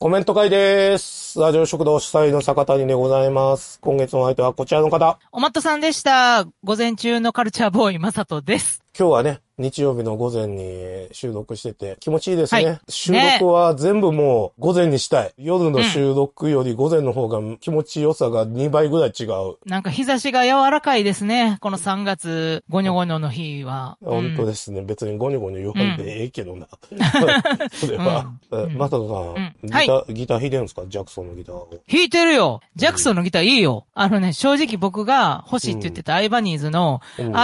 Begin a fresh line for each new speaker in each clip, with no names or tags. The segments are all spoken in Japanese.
コメント会です。ラジオ食堂主催の坂谷でございます。今月の相手はこちらの方。
おまっとさんでした。午前中のカルチャーボーイ、まさとです。
今日はね、日曜日の午前に収録してて気持ちいいですね。
はい、
収録は全部もう午前にしたい。夜の収録より午前の方が気持ちよさが2倍ぐらい違う。
なんか日差しが柔らかいですね。この3月、ゴニョゴニョの日は。
本当ですね。別にゴニョゴニョ言わんでええけどな。それは。まさとさん、ギター弾いてるんですか？ジャクソンのギターを。弾
いてるよ。ジャクソンのギターいいよ。正直僕が欲しいって言ってたアイバニーズの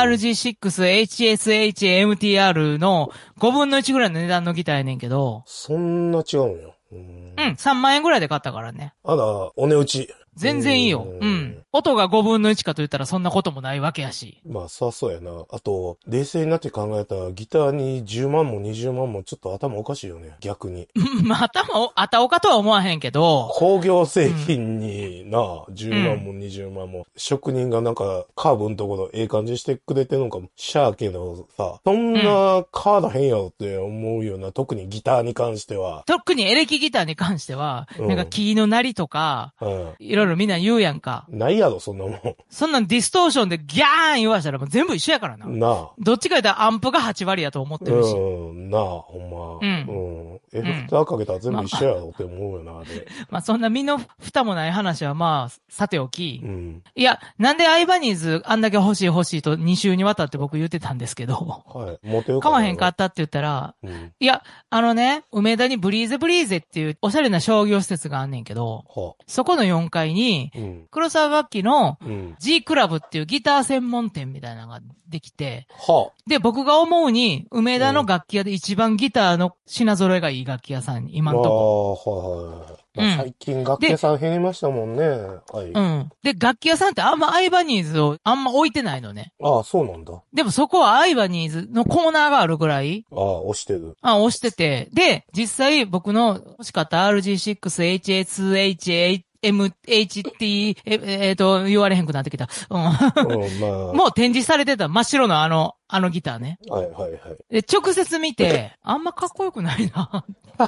RG6HSHMTR の5分の1ぐらいの値段のギターやねんけど。
そんな違うんよ。
3万円ぐらいで買ったからね。
あら、お値打ち。
全然いいよ。音が5分の1かと言ったらそんなこともないわけやし。
まあ、そうやな。あと、冷静になって考えたら、ギターに10万も20万もちょっと頭おかしいよね。逆に。
まあ、あたおかとは思わへんけど。
工業製品にな、10万も20万も、職人がなんかカーブのところええ感じしてくれてるのかもしゃあけどさ、そんな変わらへんやろって思うよな。特にギターに関しては。
特にエレキギターに関しては、なんかキーの鳴りとか、いろいろみんな言うやんか。
ないやろ、そんなもん。
そんなんディストーションでギャーン言わしたらもう全部一緒やからな。
なあ。
どっちか言ったらアンプが8割やと思ってるし。
なあ、ほんま。エフェクターかけたら全部一緒やろって思うよな、
まあそんな身の蓋もない話はまあ、さておき。いや、なんでアイバニーズあんだけ欲しいと2週にわたって僕言ってたんですけど。
はい。モテよ
買わへんかったって言ったら、いや、梅田にブリーゼっていうおしゃれな商業施設があんねんけど、そこの4階に、黒沢楽器の G クラブっていうギター専門店みたいなのができて、で、僕が思うに、梅田の楽器屋で一番ギターの品揃えがいい楽器屋さんに、今んとこ。
最近楽器屋さん減りましたもんね。
はい。で、楽器屋さんってあんまアイバニーズをあんま置いてないのね。
ああ、そうなんだ。
でもそこはアイバニーズのコーナーがあるぐらい。
押してる。
押してて。で、実際僕の欲しかった RG6HSHMHT、言われへんくなってきた。もう展示されてた真っ白のあのギターね。で、直接見て、あんまかっこよくないな。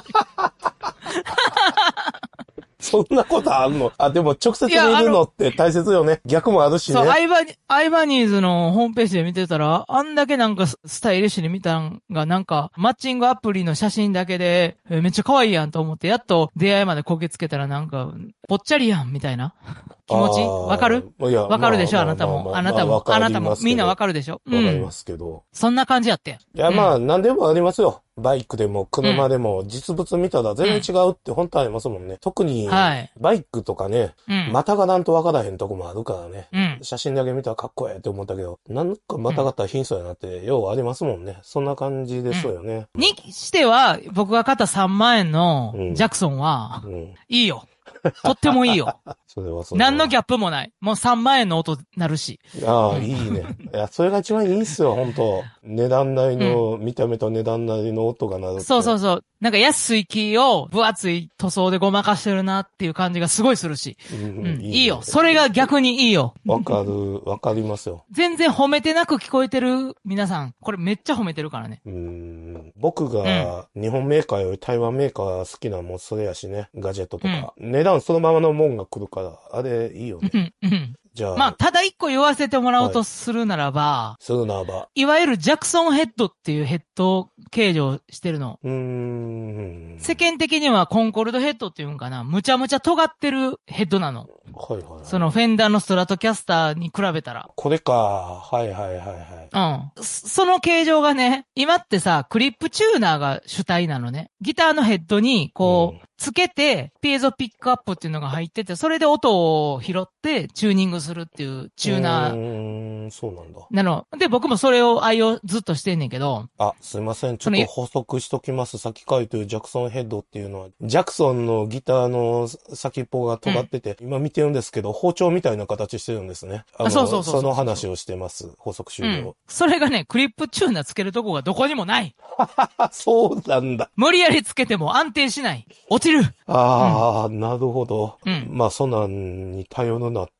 そんなことあんの？でも直接見るのって大切よね。逆もあるしね。
そう、アイバニーズのホームページで見てたら、あんだけなんかスタイリッシュに見たんが、なんか、マッチングアプリの写真だけで、めっちゃ可愛いやんと思って、やっと出会いまでこぎつけたらなんか、ぽっちゃりやん、みたいな。気持ちわかる？わかるでしょ、あなたも。あなたも。みんなわかるでしょ。
わかりますけど。
そんな感じやって。
いや、なんでもありますよ。バイクでも車でも実物見たら全然違うって本当ありますもんね。特に、バイクとかね、またがなんとわからへんとこもあるからね。写真だけ見たらかっこええって思ったけど、なんかまたがったら貧相やなって、ようありますもんね。そんな感じですよね。
にしては、僕が買った3万円のジャクソンは、いいよ。とってもいいよ。何のギャップもない。もう3万円の音なるし。
いいね。いや、それが一番いいっすよ、本当値段なりの、見た目と値段なりの音が鳴る。
そう。なんか安い木を分厚い塗装でごまかしてるなっていう感じがすごいするし。いいよ。それが逆にいいよ。
わかりますよ。
全然褒めてなく聞こえてる皆さん。これめっちゃ褒めてるからね。
僕が日本メーカーより台湾メーカー好きなもんそれやしね。ガジェットとか。値段そのままのもんが来るから、あれいいよね。じゃあ。
まあ、ただ一個言わせてもらおうとするならば、いわゆるジャクソンヘッドっていうヘッド形状してるの。世間的にはコンコルドヘッドっていうんかな、むちゃむちゃ尖ってるヘッドなの。そのフェンダーのストラトキャスターに比べたら。
これか。
その形状がね、今ってさ、クリップチューナーが主体なのね。ギターのヘッドに、つけて、ピエゾピックアップっていうのが入ってて、それで音を拾ってチューニングするっていうチューナー。
そうなんだ。
なの。で、僕もそれを愛用ずっとしてんねんけど。
すいません。ちょっと補足しときます。先書いてるジャクソンヘッドっていうのは、ジャクソンのギターの先っぽが尖ってて、今見てるんですけど、包丁みたいな形してるんですね。
そう。
その話をしてます。補足終了。
それがね、クリップチューナーつけるとこがどこにもない。
そうなんだ。
無理やりつけても安定しない。落ちる。
なるほど。まあ、そんなんに頼るなって、ジャクソ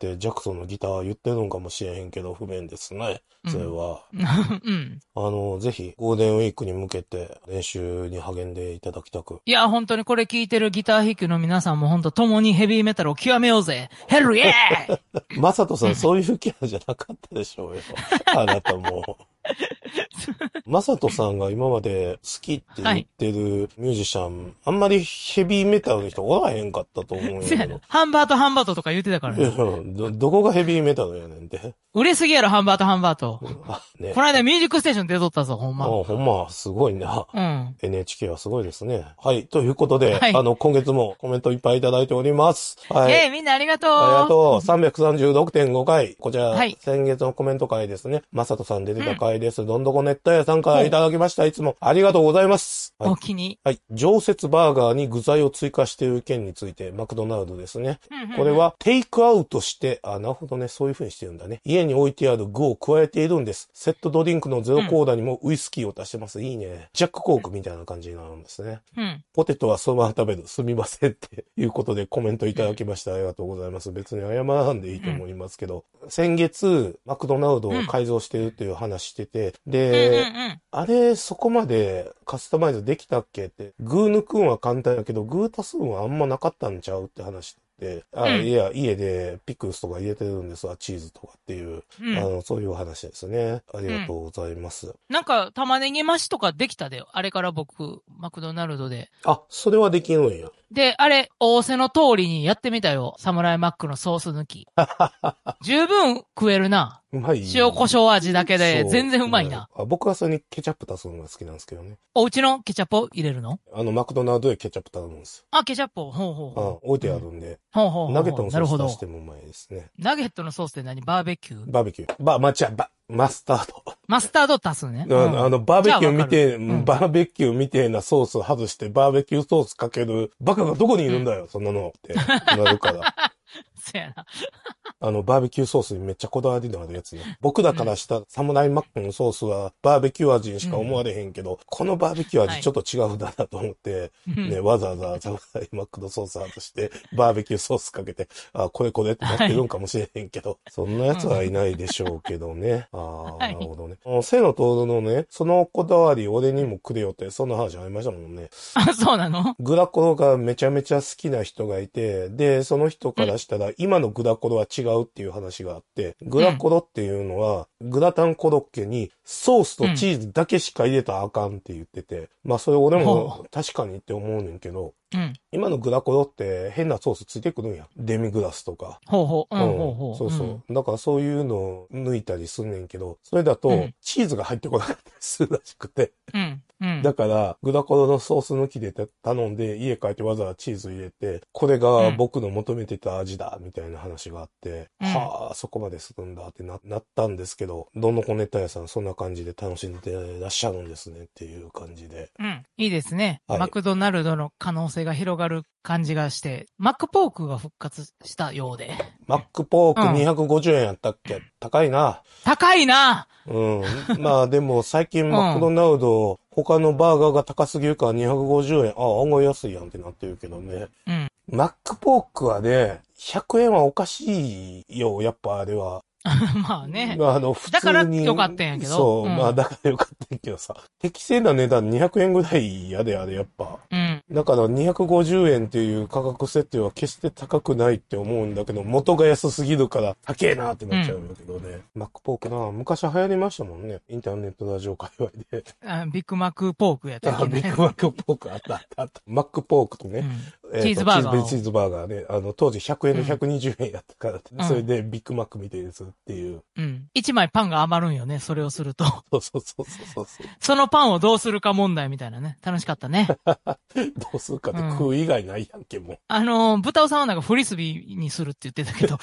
トのギター言ってるのかもしれへんけど、不便ですね。それは。ぜひ、ゴールデンウィークに向けて練習に励んでいただきたく。
いや、本当にこれ聞いてるギター弾きの皆さんも本当共にヘビーメタルを極めようぜ。ヘルイエーイ
マサトさん、そういうキャラじゃなかったでしょうよ。あなたも。マサトさんが今まで好きって言ってるミュージシャン、あんまりヘビーメタルの人おらへんかったと思うんやけど。
ハンバートとか言ってたからね。
どこがヘビーメタルやねんて。
売れすぎやろ、ハンバート。
ね、
この間ミュージックステーション出とったぞ、ほんま。
ほんま、すごいな。NHK はすごいですね。はい。ということで、今月もコメントいっぱいいただいております。はい。
みんなありがとう。
ありがとう。336.5 回。こちら、先月のコメント回ですね。マサトさん出てた回です。どんどこ熱帯夜さんからいただきました。いつもありがとうございます。
お気に。
はい。常設バーガーに具材を追加している件について、マクドナルドですね。これは、テイクアウトして、なるほどね。そういう風にしてるんだね。家に置いてある具を加えているんです。セットドリンクのゼロコーダにもウイスキーを足してます。いいね。ジャックコークみたいな感じになるんですね。ポテトはそのまま食べる。すみませんっていうことでコメントいただきました。ありがとうございます。別に謝らんでいいと思いますけど、先月、マクドナルドを改造してるっていう話してて、で、あれ、そこまでカスタマイズできたっけって、具抜くんは簡単やけど、具足すんはあんまなかったんちゃうって話で、いや、家でピクルスとか入れてるんですわ、チーズとかっていう、そういう話ですね。ありがとうございます。
なんか、玉ねぎ増しとかできたで、あれから僕、マクドナルドで。
それはできるんや。
で、あれ、仰せの通りにやってみたよ。サムライマックのソース抜き。十分食えるな。
うまい。
塩胡椒味だけで全然うまいな。
僕はそれにケチャップ足すのが好きなんですけどね。
お家のケチャップを入れるの？
マクドナルドでケチャップ頼むんです。
ケチャップを、
置いてあるんで。ナゲットのソース足してもうまいですね。
ナゲットのソースって何？バーベキュー？
バーベキュー。マスタード。
マスタード足すね。
バーベキューみてえなソースを外してバーベキューソースかけるバカがどこにいるんだよ、そんなのってなるから。
そやな。
バーベキューソースにめっちゃこだわりのあるやつね。僕らからしたサムライマックのソースはバーベキュー味にしか思われへんけど、このバーベキュー味ちょっと違うだなと思って、わざわざサムライマックのソース外して、バーベキューソースかけて、これってなってるんかもしれへんけど、そんなやつはいないでしょうけどね。なるほどね。セノトのね、そのこだわり俺にもくれよって、そんな話ありましたもんね。
そうなの？
グラコロがめちゃめちゃ好きな人がいて、で、その人からしたら、今のグラコロは違うっていう話があって、グラコロっていうのは、グラタンコロッケにソースとチーズだけしか入れたらあかんって言ってて、それ俺も確かにって思うねんけど、今のグラコロって変なソースついてくるんや。デミグラスとか。そうそう。だからそういうのを抜いたりすんねんけど、それだとチーズが入ってこなかったりするらしくて。だから、グラコロのソース抜きで頼んで、家帰ってわざわざチーズ入れて、これが僕の求めてた味だ、みたいな話があって、そこまでするんだってなったんですけど、どんどこ熱帯夜さんそんな感じで楽しんでらっしゃるんですねっていう感じで。
いいですね。マクドナルドの可能性が広がる感じがして、マックポークが復活したようで。
マックポーク250円やったっけ？高いな。
高いな！
でも最近マクドナルド、他のバーガーが高すぎるから250円。案外安いやんってなってるけどね。マックポークはね、100円はおかしいよ、やっぱあれは。
まあね。
普通に。
だからよかったんやけど。
そう、だからよかったんやけどさ。適正な値段200円ぐらいやで、あれやっぱ。だから250円っていう価格設定は決して高くないって思うんだけど、元が安すぎるから高えなってなっちゃうんだけどね。マックポークな、昔流行りましたもんね。インターネットラジオ界隈で。
ビッグマックポークやったっけね。
ビッグマックポークあった。マックポークとね。
チーズバーガー。
チーズバーガーね。当時100円の120円やったから、それでビッグマックみたいですっていう。
1枚パンが余るんよね、それをすると。
そう。
そのパンをどうするか問題みたいなね。楽しかったね。
どうするかって食う以外ないやんけ、も
う。豚尾さんはなんかフリスビーにするって言ってたけど。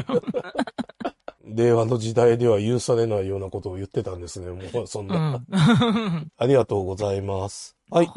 令和の時代では許されないようなことを言ってたんですね。もうそんな。ありがとうございます。はい。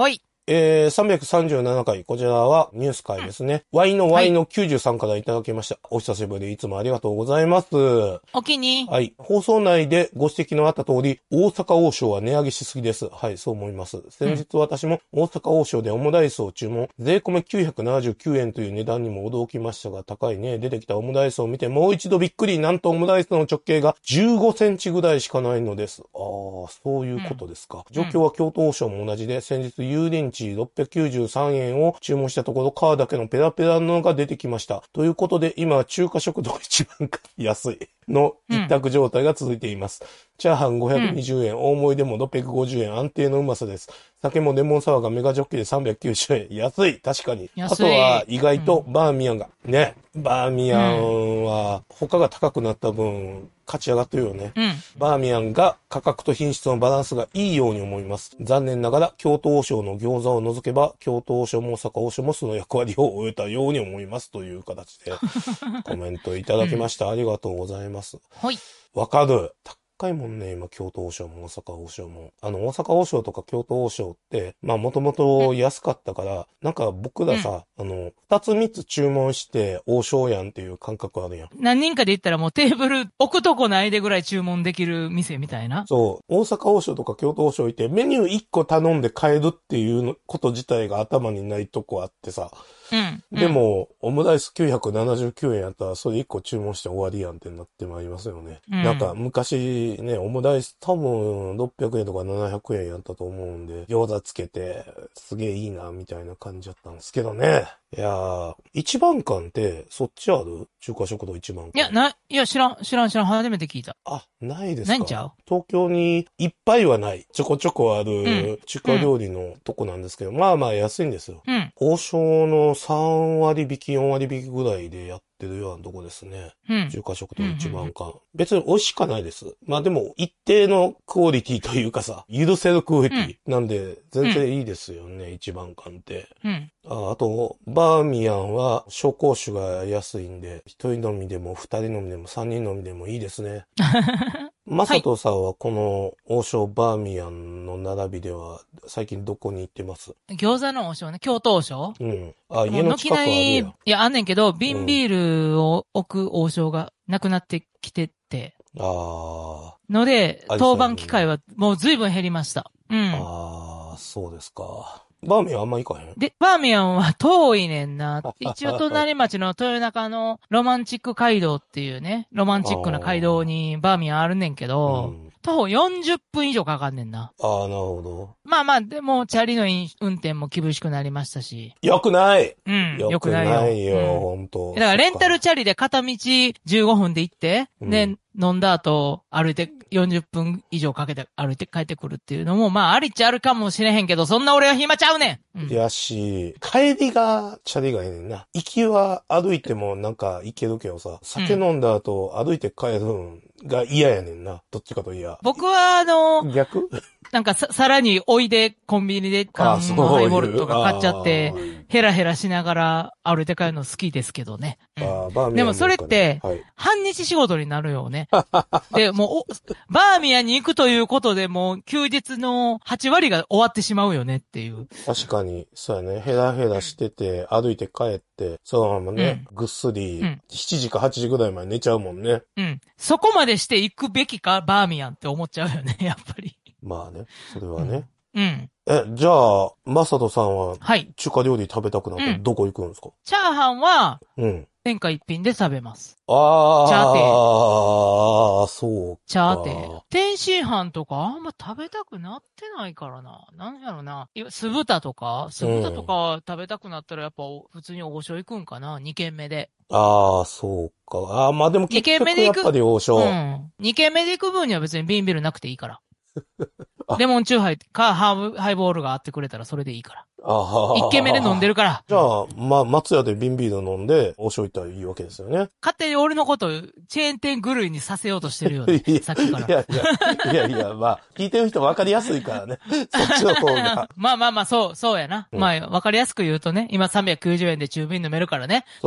337回、こちらはニュース回ですね。Y の Y の93からいただきました。お久しぶり、いつもありがとうございます。
お気に。
はい。放送内でご指摘のあった通り、大阪王将は値上げしすぎです。はい、そう思います。先日私も大阪王将でオムライスを注文、税込み979円という値段にも驚きましたが、高いね。出てきたオムライスを見てもう一度びっくり。なんとオムライスの直径が15センチぐらいしかないのです。そういうことですか。状況は京都王将も同じで、先日油淋鶏693円を注文したところ、皮だけのペラペラのが出てきました。ということで、今は中華食堂一番安いの一択状態が続いています。チャーハン520円、大盛りでも650円、安定のうまさです。酒もレモンサワーがメガジョッキで390円。安い、確かに。あとは意外とバーミヤンが、ね、バーミヤンは他が高くなった分、勝ち上がってるよね。バーミヤンが価格と品質のバランスがいいように思います。残念ながら京都王将の餃子を除けば、京都王将も大阪王将もその役割を終えたように思いますという形でコメントいただきました。ありがとうございます。
はい。
わかる。高いもんね、今、京都王将も大阪王将も。大阪王将とか京都王将って、まあ、もともと安かったから、なんか僕らさ、2つ3つ注文して王将やんっていう感覚あるやん。
何人かで言ったらもうテーブル置くとこないでぐらい注文できる店みたいな。
そう。大阪王将とか京都王将いて、メニュー1個頼んで買えるっていうこと自体が頭にないとこあってさ。でも、オムライス979円やったら、それ1個注文して終わりやんってなってまいりますよね。なんか、昔ね、オムライス多分600円とか700円やったと思うんで、餃子つけて、すげえいいな、みたいな感じだったんですけどね。いやー、一番館って、そっちある？中華食堂一番館。
いや、知らん、初めて聞いた。
ないですか？
ないんちゃう？
東京にいっぱいはない。ちょこちょこある中華料理のとこなんですけど、まあまあ安いんですよ。王将の3割引き、4割引きぐらいでやってるようなとこですね。中華食堂一番館。別に美味しかないです。まあでも、一定のクオリティというかさ、許せるクオリティなんで、全然いいですよね、一番館って。あと、バーミヤンは紹興酒が安いんで、一人飲みでも二人飲みでも三人飲みでもいいですね。マサトさんはこの王将バーミヤンの並びでは最近どこに行ってます？
餃子の王将ね、京都王将？
家の近くはあるやん。
いや、あんねんけど、瓶ビールを置く王将がなくなってきてて。ので、当番機会はもう随分減りました。
そうですか。バーミヤンあんま行かへん？
で、バーミヤンは遠いねんな。一応隣町の豊中のロマンチック街道っていうね、ロマンチックな街道にバーミヤンあるねんけど、徒歩40分以上かかんねんな。
なるほど。
まあまあ、でも、チャリの運転も厳しくなりましたし。
よくない！
よくない
よ、ほんと。
だからレンタルチャリで片道15分で行って、で、飲んだ後、歩いて40分以上かけて歩いて帰ってくるっていうのも、まあ、ありっちゃあるかもしれへんけど、そんな俺は暇ちゃうねん。
やし、帰りがチャリがええねんな。行きは歩いてもなんか行けるけどさ、酒飲んだ後歩いて帰るんが嫌やねんな。どっちかといや。
僕は
逆
なんかさらにおいでコンビニで缶のハイボールとか買っちゃって、ヘラヘラしながら歩いて帰るの好きですけどね。でもそれって、半日仕事になるよね。で、もう、バーミヤンに行くということでもう休日の8割が終わってしまうよねっていう。
確かに、そうやね。ヘラヘラしてて、歩いて帰って、そのままね、ぐっすり、7時か8時ぐらいまで寝ちゃうもんね。
そこまでして行くべきか、バーミヤンって思っちゃうよね、やっぱり。
まあね、それはね。じゃあ、マサトさんは、中華料理食べたくなってどこ行くんですか？
チャーハンは、天下一品で食べます。チャ
ーテー。そうか。
チャーテー。天津飯とかあんま食べたくなってないからな。なんやろな。酢豚とか食べたくなったらやっぱ普通に王将行くんかな。2軒目で。
そうか。まあでも結局やっぱり王将。
2軒目で行く分には別に瓶ビールなくていいから。レモンチューハイかハイボールがあってくれたらそれでいいから。1軒目で飲んでるから。
じゃあ、松屋で瓶ビール飲んで、王将行ったらいいわけですよね。
勝手に俺のことチェーン店狂いにさせようとしてるよね。さっきから。
いや、まあ、聞いてる人分かりやすいからね。そっちの方が。
まあ、そうやな。まあ、分かりやすく言うとね、今390円で中瓶飲めるからね。
そう。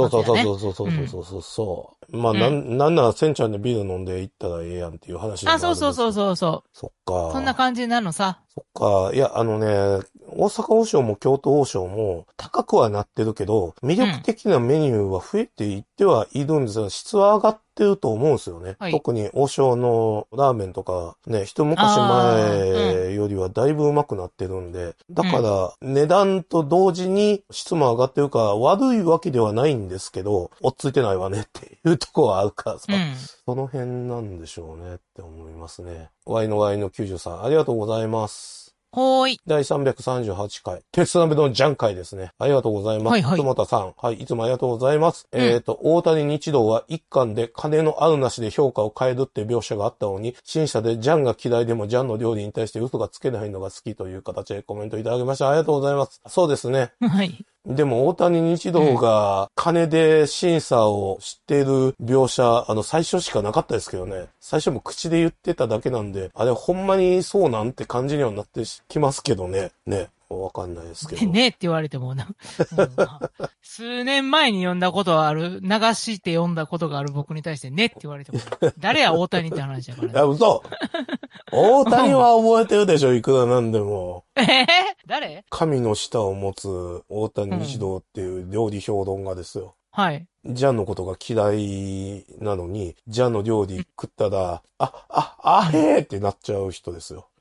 まあ、なんならセンちゃんでビール飲んで行ったらええやんっていう話なんです。
そう。
そっか。
そんな感じなのさ。
そっか。いや、 大阪王将も京都王将も高くはなってるけど、魅力的なメニューは増えていってはいるんですが、質は上がってると思うんですよね。はい、特に王将のラーメンとかね、一昔前よりはだいぶ上手くなってるんで、だから値段と同時に質も上がってるから悪いわけではないんですけど、落ち着いてないわねっていうところはあるからさ、その辺なんでしょうねって思いますね。Y の Y の93、ありがとうございます。第338回、鉄鍋のジャン回ですね。ありがとうございます。友田さん。はい、いつもありがとうございます。大谷日堂は一巻で金のあるなしで評価を変えるって描写があったのに、審査でジャンが嫌いでもジャンの料理に対して嘘がつけないのが好きという形でコメントいただきました。ありがとうございます。そうですね。はい。でも大谷日堂が金で審査をしている描写、最初しかなかったですけどね。最初も口で言ってただけなんで、あれほんまにそうなんて感じにはなってきますけどね。ね。わかんないですけど。
ねって言われてもな。数年前に読んだことはある、流して読んだことがある僕に対してねって言われても、誰や大谷って話だからね。
いや、嘘大谷は覚えてるでしょ、いくらなんでも。
誰？
神の舌を持つ大谷日堂っていう料理評論家ですよ。
はい。
ジャンのことが嫌いなのに、ジャンの料理食ったら、へーってなっちゃう人ですよ。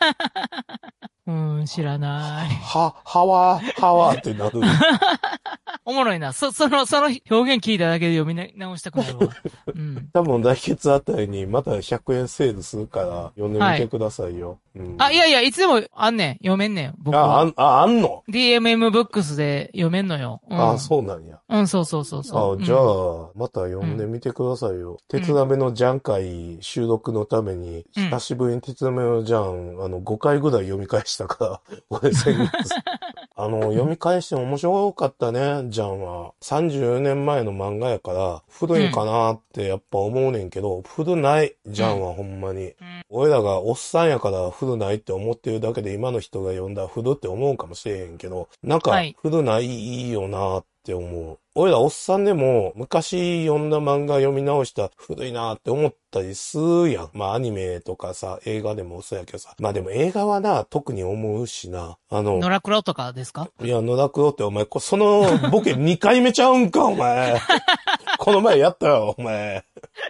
知らない。
はわーってなる。
おもろいな。その表現聞いただけで読み直したくなるわ。
多分来月あたりにまた100円セールするから読んでみてくださいよ。
いや、いつでもあんねん。読めんねん。僕は。
あんの？
DMM ブックスで読めんのよ。
そうなんや。
そう。じ
ゃあ、また読んでみてくださいよ。鉄鍋のジャン会収録のために、久しぶりに鉄鍋のジャン、5回ぐらい読み返したから、俺先月。読み返して面白かったね、ジャンは。30年前の漫画やから、古いんかなってやっぱ思うねんけど、古ない、ジャンはほんまに。俺らがおっさんやから古ないって思ってるだけで今の人が読んだら古って思うかもしれへんけど、なんか古ないいいよなって思う。俺らおっさんでも昔読んだ漫画読み直したら古いなって思ったりするやん。まあアニメとかさ、映画でもそうやけどさ。まあでも映画はな、特に思うしな。
野良黒とかですか？
いや、野良黒ってお前、そのボケ2回目ちゃうんか、お前。この前やったよ、お前。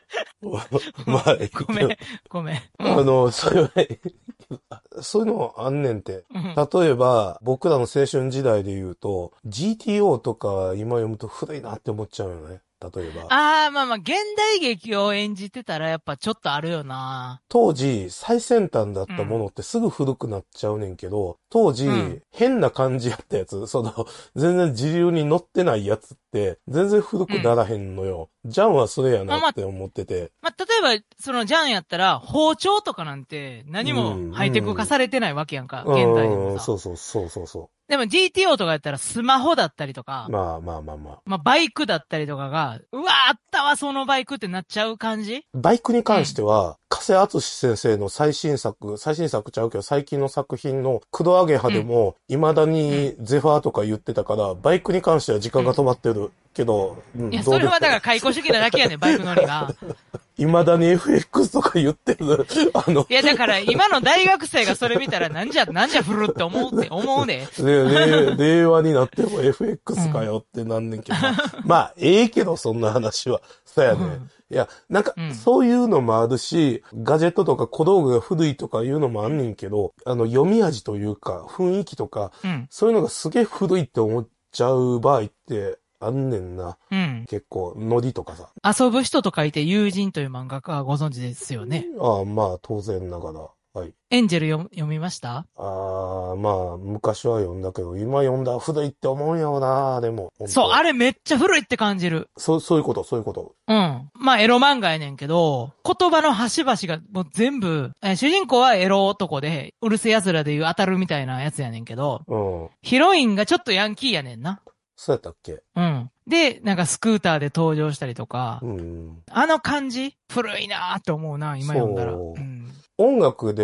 ごめん。
そういうのあんねんて。例えば、僕らの青春時代で言うと、GTO とか今読むと古いなって思っちゃうよね。例えば。
まあ、現代劇を演じてたらやっぱちょっとあるよな。
当時、最先端だったものってすぐ古くなっちゃうねんけど、当時、変な感じやったやつ、全然時流に乗ってないやつって、全然古くならへんのよ。ジャンはそれやなって思ってて。
例えば、ジャンやったら、包丁とかなんて何もハイテク化されてないわけやんか、現代でもさ。
そう。
でも GTO とかやったらスマホだったりとか。
まあ。
バイクだったりとかが、うわあったわ、そのバイクってなっちゃう感じ？
バイクに関しては、加瀬敦先生の最新作ちゃうけど、最近の作品の黒揚げ派でも、未だにゼファーとか言ってたから、バイクに関しては時間が止まってるけど、
いや、それはだから解雇主義なだけやねん、バイク乗りが。
未だに FX とか言ってる。
いや、だから今の大学生がそれ見たらなんじゃ古って思うね。
令和になっても FX かよってなんねんけど。まあ、けど、そんな話は。そうやね。いや、なんか、そういうのもあるし、ガジェットとか小道具が古いとかいうのもあんねんけど、読み味というか、雰囲気とか、そういうのがすげえ古いって思っちゃう場合って、あんねんな。結構、ノリとかさ。
遊ぶ人と書いて友人という漫画家はご存知ですよね。
まあ、当然ながら。はい。
エンジェル読みました？
まあ、昔は読んだけど、今読んだら古いって思うんよな、でも。
そう、あれめっちゃ古いって感じる。
そういうこと。
まあ、エロ漫画やねんけど、言葉の端々がもう全部、主人公はエロ男で、うるせやつらでいう当たるみたいなやつやねんけど、ヒロインがちょっとヤンキーやねんな。
そうやったっけ？
で、なんかスクーターで登場したりとか、あの感じ古いなーって思うな、今読んだら。
音楽でも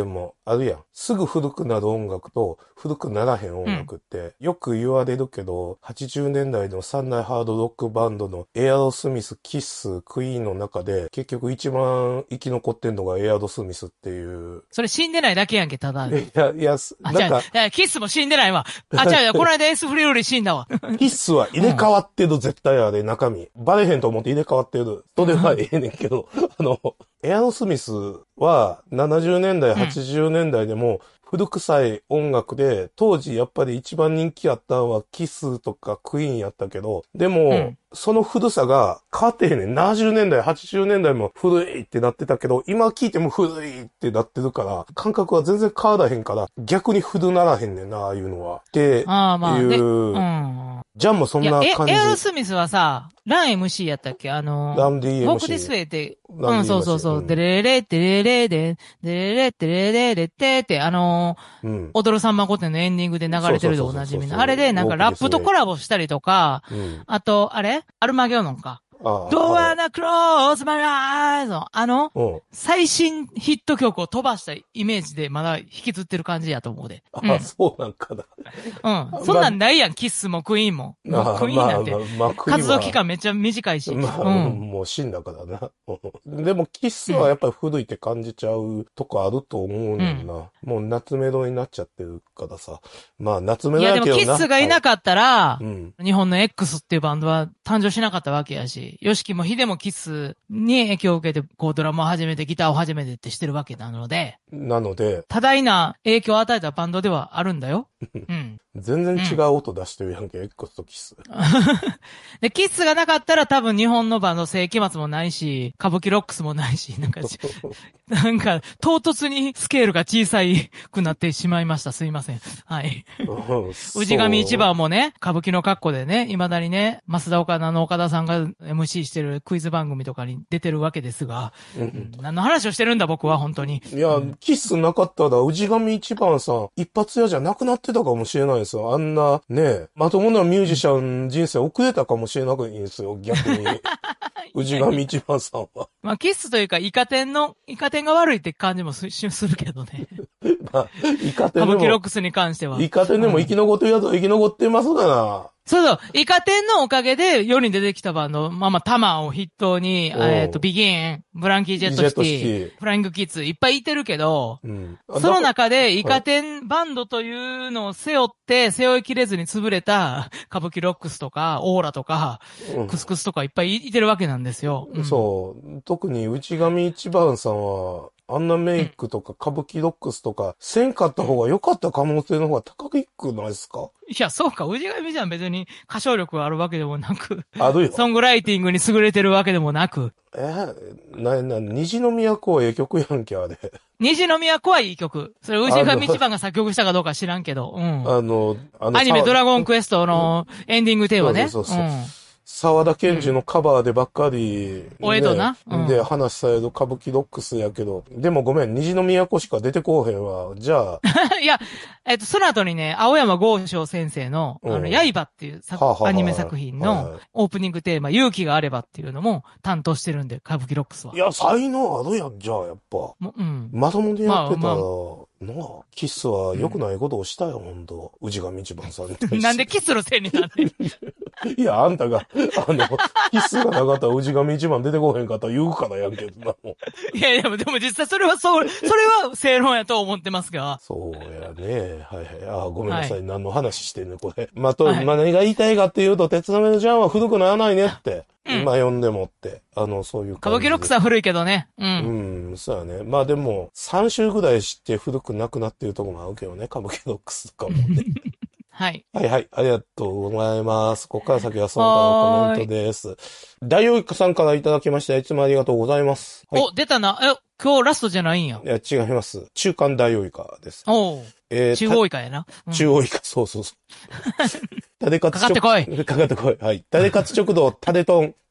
あるやん。すぐ古くなる音楽と古くならへん音楽って、よく言われるけど、80年代の三大ハードロックバンドのエアロスミス、キス、クイーンの中で、結局一番生き残ってんのがエアロスミスっていう。
それ死んでないだけやんけ、ただ。
いや、
なんか。キスも死んでないわ。この間エースフリーより死んだわ。
キスは入れ替わってる、絶対あれ、中身。バレへんと思って入れ替わってる。それはええねんけど、エアロスミスは70年代、80年代でも古臭い音楽で、当時やっぱり一番人気あったのはキスとかクイーンやったけど、でも、その古さが変わってへんねん。70年代、80年代も古いってなってたけど、今聞いても古いってなってるから、感覚は全然変わらへんから、逆に古ならへんねんな、ああいうのは。っていう、ジャンもそんな感じ。
エアロスミスはさ、ラン MC やったっけ
ラン DMC。
ウォークディスウェイって、そう。デレレ、デレレで、デレレ、デレレレってって、踊るさんま御殿のエンディングで流れてるでおなじみの。あれでなんかラップとコラボしたりとか、あと、アルマゲドンか。ドアナクローズマイアイズの、最新ヒット曲を飛ばしたイメージでまだ引きずってる感じやと思うで。
そうなんかな。
そんなんないやん、キッスもクイーンも。クイーンなんて。活動期間めっちゃ短いし。
もう死んだからな。でもキッスはやっぱり古いって感じちゃうとこあると思うねんな。もう夏メロになっちゃってるからさ。まあ夏メロやけどな。
いやでもキッスがいなかったら、日本の X っていうバンドは誕生しなかったわけやし。ヨシキもヒデもキスに影響を受けて、ドラムを始めて、ギターを始めてってしてるわけなので、多大な影響を与えたバンドではあるんだよ。
全然違う音出してるやんけ、X とキス。
で、キスがなかったら多分日本のバンド世紀末もないし、歌舞伎ロックスもないし、唐突にスケールが小さくなってしまいました。すいません。はい。氏神一番もね、歌舞伎の格好でね、未だにね、増田岡田の岡田さんが MC してるクイズ番組とかに出てるわけですが、何の話をしてるんだ僕は本当に。
いや、キスなかったら氏神一番さん、一発屋じゃなくなってたかもしれないですよ。あんな、ね、まともなミュージシャン人生遅れたかもしれないんですよ、逆に。氏神一番さんは。
まあ、キスというか、イカ天が悪いって感じもするけどね。
まあ、イカ天でも。
歌舞伎ロックスに関しては。
イカ天でも生き残ってるやつは生き残ってますから。
そう。イカ天のおかげで世に出てきたバンド、タマを筆頭に、ビギン、ブランキー・ジェット・シティ、フライング・キッズ、いっぱいいてるけど、その中でイカ天バンドというのを背負いきれずに潰れた歌舞伎ロックスとか、オーラとか、クスクスとかいっぱいいてるわけなんですよ。
そう。特に内神一番さんは、あんなメイクとか歌舞伎ロックスとか、せんかった方が良かった可能性の方が高くないですか？
いや、そうか。氏神じゃん別に歌唱力があるわけでもなく。
あるよ。
ソングライティングに優れてるわけでもなく。
虹の都はええ曲やんけ、あれ。
虹の都はいい曲。それ、氏神一番が作曲したかどうか知らんけど。アニメドラゴンクエストのエンディングテーマね。
沢田研二のカバーでばっかり、
お江戸な。
で、話される歌舞伎ロックスやけど、でもごめん、虹の都しか出てこうへんわ。じゃあ。
いや、その後にね、青山剛昌先生の、刃っていうアニメ作品のオープニングテーマ、勇気があればっていうのも担当してるんで、歌舞伎ロックスは。
いや、才能あるやん、じゃあ、やっぱ。まともにやってたら、キスは良くないことをしたよ、ほんと。氏神一番さんに。
なんでキスのせいになってん
いや、あんたが、キスがなかったら氏神一番出てこへんかったら言うからやんけどな、も
う。いや、でも実際それは正論やと思ってますが。
そうやね。はい。ごめんなさい。何の話してんね、これ。何が言いたいかっていうと、鉄鍋のジャンは古くならないねって。今読んでもって。そういう
感じ。歌舞伎ロックスは古いけどね。
そうやね。まあでも、3週ぐらいして古くなくなってるとこもあるけどね、歌舞伎ロックスとかもね。
はい。
はい。ありがとうございます。ここから先はその他のコメントです。大王さんからいただきまして、いつもありがとうございます。
はい、出たな。今日ラストじゃないんや。
いや、違います。中間大王イカです。
中央イカやな。
中央イカ、そう。タデカツ
かかってこい。
はい。タデカツ食堂、タデトン、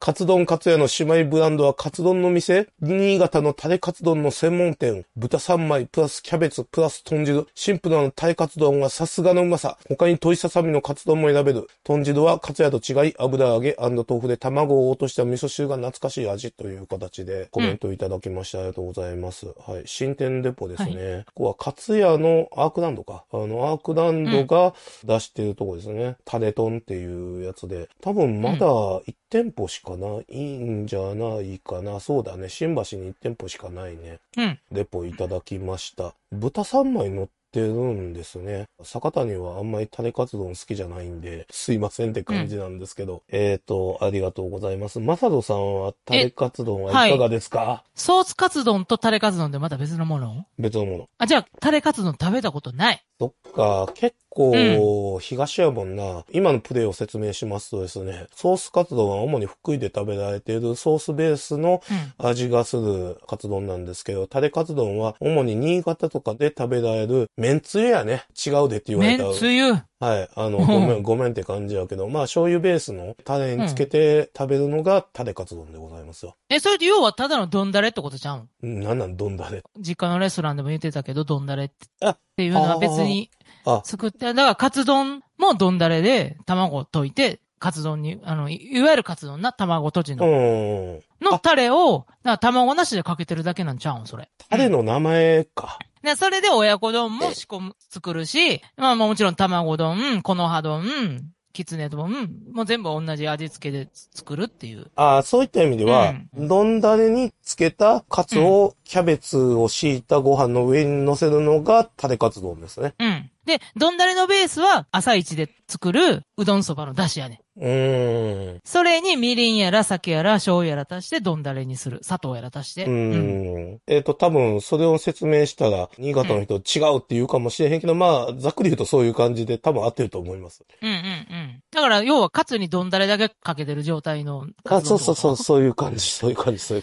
カツ丼カツヤの姉妹ブランドはカツ丼の店、新潟のタレカツ丼の専門店、豚3枚プラスキャベツプラス豚汁、シンプルなタレカツ丼はさすがのうまさ。他に鶏ささみのカツ丼も選べる。豚汁はカツヤと違い油揚げ&豆腐で卵を落とした味噌汁が懐かしい味という形でコメントいただきまして、ありがとうございます。はい。新店デポですね。はい、ここはカツヤのアークランドか。アークランドが出してるとこですね。タレトンっていうやつで。多分まだ1店舗しかないんじゃないかな。そうだね。新橋に1店舗しかないね。デポいただきました。豚3枚乗ってるんですね。坂谷はあんまりタレカツ丼好きじゃないんで、すいませんって感じなんですけど。ありがとうございます。マサドさんはタレカツ丼はいかがですか？はい、
ソースカツ丼とタレカツ丼でまた別のもの？
別のもの。
あ、じゃあ、タレカツ丼食べたことない。
そっか、結構、東やもんな。今のプレイを説明しますとですね、ソースカツ丼は主に福井で食べられているソースベースの味がするカツ丼なんですけど、タレカツ丼は主に新潟とかで食べられる麺つゆやね。違うでって言われた。
麺つゆ。
はい。ごめんって感じやけど、まあ醤油ベースのタレにつけて食べるのがタレカツ丼でございますよ。
それって要はただのドンダレってことちゃうん？
なんドンダレ。
実家のレストランでも言ってたけど、ドンダレっていうのは別に作って、だからカツ丼もドンダレで卵を溶いて、カツ丼に、いわゆるカツ丼な卵とじのタレを、卵なしでかけてるだけなんちゃうんそれ。
タレの名前か。
で、それで親子丼も作るし、まあもちろん卵丼、木の葉丼、きつね丼、もう全部同じ味付けで作るっていう。
そういった意味では、丼だれにつけたカツを、キャベツを敷いたご飯の上に乗せるのがタレカツ丼ですね。
で、丼だれのベースは朝一で作るうどんそばの出汁やね。それにみりんやら酒やら醤油やら足して丼だれにする。砂糖やら足して。
多分それを説明したら、新潟の人違うって言うかもしれへんけど、まあ、ざっくり言うとそういう感じで多分合ってると思います。
だから、要はカツに丼だれだけかけてる状態のカツ丼。
そういう感じ。じゃ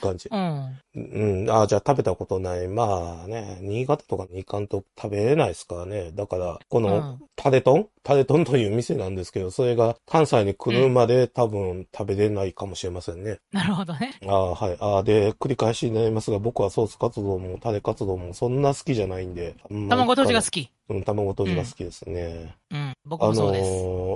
あ食べたことない。まあね、新潟とかに行かんと食べれないですからね。だから、この、タレトンという店なんですけど、それが関西に来るまで多分食べれないかもしれませんね。
なるほどね。
はい。で、繰り返しになりますが、僕はソースカツ丼もタレカツ丼もそんな好きじゃないんで。
卵とじが好き。
卵とじが好きですね。
僕もそうです。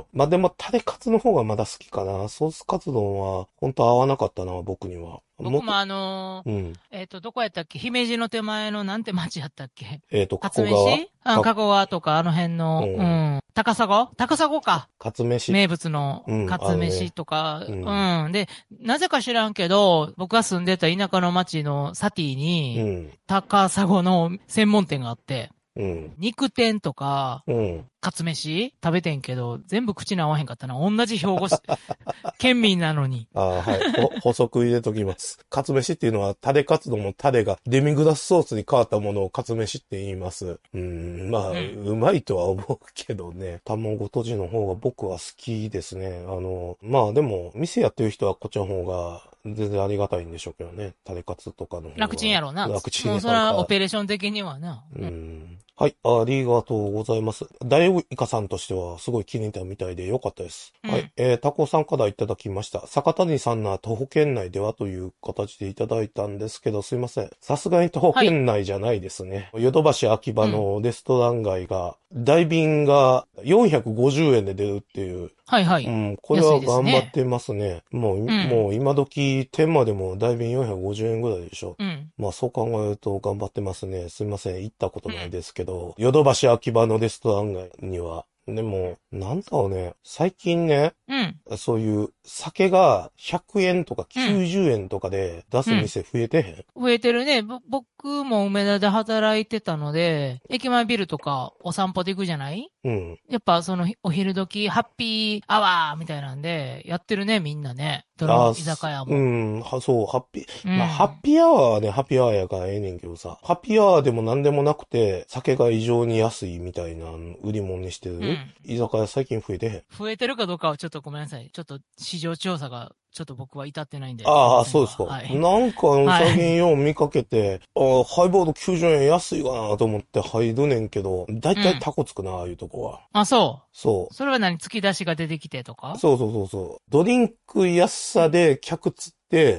まあ、でもタレカツの方がまだ好きかな。ソースカツ丼は本当合わなかったな、僕には。
僕もどこやったっけ？姫路の手前のなんて町やったっけ？
加古川？
加古川とかあの辺の、高砂か。
勝飯。
名物の勝飯とか、で、なぜか知らんけど、僕が住んでた田舎の町のサティに、高砂の専門店があって、肉店とか、カツ飯食べてんけど、全部口に合わへんかったな。同じ兵庫市、県民なのに。
はい。補足入れときます。カツ飯っていうのは、タレカツ丼のタレがデミグラスソースに変わったものをカツ飯って言います。まあ、うまいとは思うけどね。卵とじの方が僕は好きですね。まあでも、店やってる人はこっちの方が、全然ありがたいんでしょうけどね。タレカツとかの方が。
楽ちんやろうな。
楽ちんやろう。
それはオペレーション的にはな。
はい、ありがとうございます。ダイオイカさんとしてはすごい気に入ったみたいでよかったです。はい、タコさんからいただきました。坂谷さんな徒歩圏内ではという形でいただいたんですけど、すいません。さすがに徒歩圏内じゃないですね。ヨドバシ秋葉のレストラン街が、大便が450円で出るっていう。これは頑張ってますね。もう今時、天までも大便450円ぐらいでしょ。まあそう考えると頑張ってますね。すいません。行ったことないですけど、ヨドバシ秋葉のレストラン街には、でも、なんだろうね、最近ね、そういう酒が100円とか90円とかで出す店増えてへん？
増えてるね。僕も梅田で働いてたので、駅前ビルとかお散歩で行くじゃない？やっぱそのお昼時、ハッピーアワーみたいなんで、やってるね、みんなね。どの居酒屋も。
そう、ハッピー、まあ、ハッピーアワーはね、ハッピーアワーやからええねんけどさ、ハッピーアワーでも何でもなくて、酒が異常に安いみたいな売り物にしてる、居酒屋最近増えてへん？
増えてるかどうかはちょっとごめんなさい。ちょっと市場調査がちょっと僕は至ってないんで。
ああ、そうですか。はい、なんか最近よう見かけて、ハイボード90円安いかなと思って入るねんけど、だいたいタコつくな、ああいうとこは。
あ、そう。
そう。
それは突き出しが出てきてとか？
そう。ドリンク安さで客つって、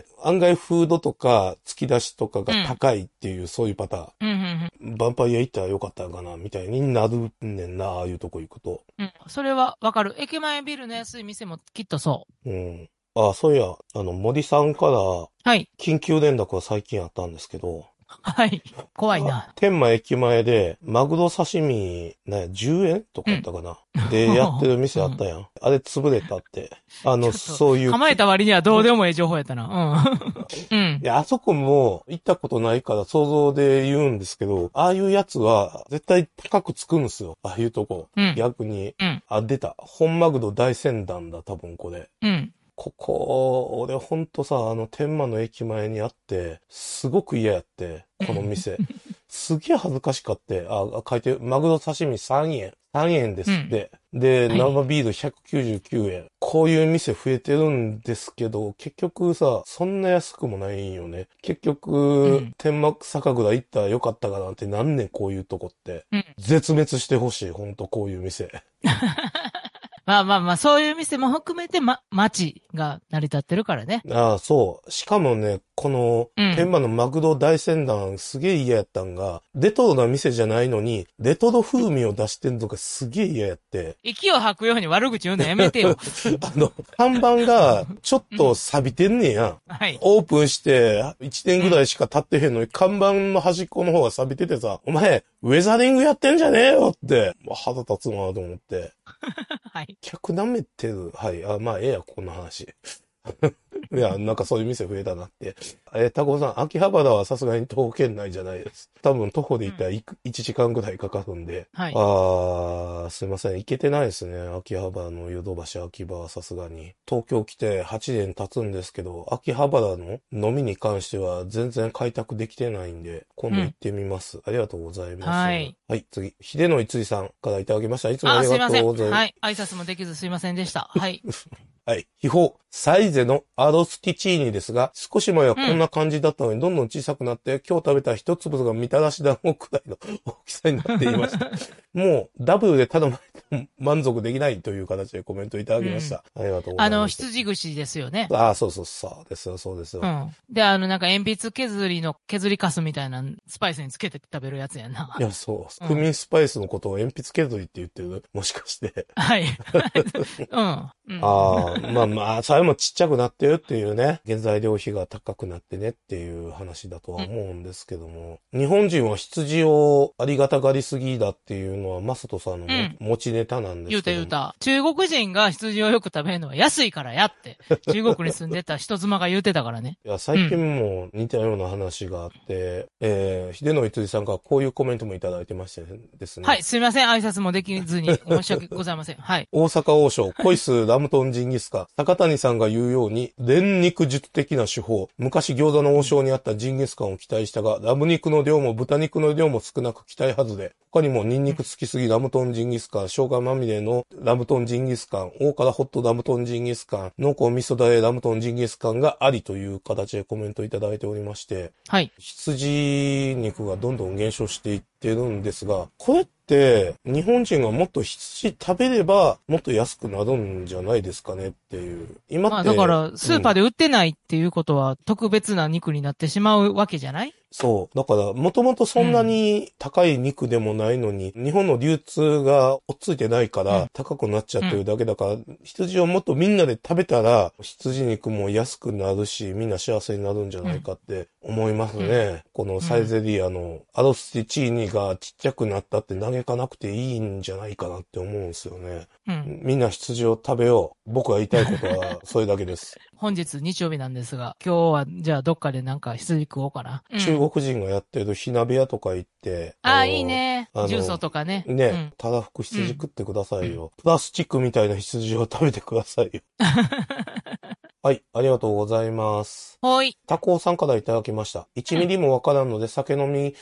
案外フードとか突き出しとかが高いっていう、そういうパターン。バンパイア行ったらよかったかな、みたいになるねんな、ああいうとこ行くと。
それはわかる。駅前ビルの安い店もきっとそう。
あ、そういや、森さんから、
はい。
緊急連絡は最近あったんですけど、
はい。怖いな。
天満駅前で、マグロ刺身、10円とかやったかな、で、やってる店あったやん。あれ潰れたって。そういう。
構えた割にはどうでもいい情報やったな。
いや、あそこも行ったことないから想像で言うんですけど、ああいうやつは絶対高くつくんですよ。ああいうとこ。逆に。出た。本マグロ大船団だ、多分これ。ここ、俺ほんとさ、天満の駅前にあって、すごく嫌やって、この店。すげえ恥ずかしかって、書いて、マグロ刺身3円。3円ですって。で、生ビール199円。こういう店増えてるんですけど、結局さ、そんな安くもないんよね。結局、天満酒蔵行ったらよかったかなってなんねん、こういうとこって。絶滅してほしい、ほんとこういう店。
まあ、そういう店も含めて、街が成り立ってるからね。
ああ、そう。しかもね、この、天満のマグロ大船団すげえ嫌やったんが、レトロな店じゃないのに、レトロ風味を出してんのがすげえ嫌やって。
息を吐くように悪口言うのやめてよ。
看板がちょっと錆びてんねや。はい。オープンして1年ぐらいしか経ってへんのに、看板の端っこの方が錆びててさ、お前、ウェザリングやってんじゃねえよって、腹立つなと思って。はい。客舐めてる。はい。まあ、ええや、こんな話。いや、なんかそういう店増えたなって。タコさん、秋葉原はさすがに徒歩圏内じゃないです。多分徒歩で行ったら1時間ぐらいかかるんで。はい。すいません。行けてないですね。秋葉原のヨドバシ秋葉はさすがに。東京来て8年経つんですけど、秋葉原の飲みに関しては全然開拓できてないんで、今度行ってみます。ありがとうございます。はい。はい、次。秀野いついさんからいただきました。いつもありがとうございます。
はい。挨拶もできずすいませんでした。はい。
はい。秘宝、サイゼのアロスティチーニですが、少し前はこんな感じだったのに、どんどん小さくなって、今日食べた一粒がみたらし団子くらいの大きさになっていました。もう、ダブルでただ満足できないという形でコメントいただきました。ありがとうございます。
羊串ですよね。
そうですよ、そうですよ。
で、なんか鉛筆削りカスみたいなスパイスにつけて食べるやつやな。
いや、そう。クミンスパイスのことを鉛筆削りって言ってる、もしかして。
はい。
まあ、それもちっちゃくなってるっていうね、原材料費が高くなってねっていう話だとは思うんですけども、日本人は羊をありがたがりすぎだっていうのは、マサトさんの持ちネタなんですけど。
言うた。中国人が羊をよく食べるのは安いからやって、中国に住んでた人妻が言うてたからね。
いや、最近も似たような話があって、秀野羊さんがこういうコメントもいただいてましてですね。
はい、すいません。挨拶もできずに申し訳ございません。はい。
大阪王将、コイスラムトンジンギスカ、坂谷さんが言うように、練肉術的な手法、昔餃子の王将にあったジンギスカンを期待したが、ラム肉の量も豚肉の量も少なく期待外れ、他にもニンニクつきすぎラムトンジンギスカン、生姜まみれのラムトンジンギスカン、大辛ホットラムトンジンギスカン、濃厚味噌だれラムトンジンギスカンがありという形でコメントいただいておりまして、はい。羊肉がどんどん減少していってるんですが、これって日本人がもっと羊食べればもっと安くなるんじゃないですかねっていう。今って。
だからスーパーで売ってないっていうことは特別な肉になってしまうわけじゃない？
そう。だから、もともとそんなに高い肉でもないのに、日本の流通が追っついてないから高くなっちゃってるだけだから、羊をもっとみんなで食べたら、羊肉も安くなるし、みんな幸せになるんじゃないかって思いますね。このサイゼリアのアロスティチーニがちっちゃくなったって嘆かなくていいんじゃないかなって思うんですよね。みんな羊を食べよう。僕が言いたいことはそれだけです。
本日日曜日なんですが、今日はじゃあどっかでなんか羊食おうかな。
中国人がやってる火鍋屋とか行って。
いいね。重曹とかね。
ね、ただふく羊食ってくださいよ。プラスチックみたいな羊を食べてくださいよ。はい、ありがとうございます。
はい。
タコさんからいただきました。1ミリもわからんので酒飲み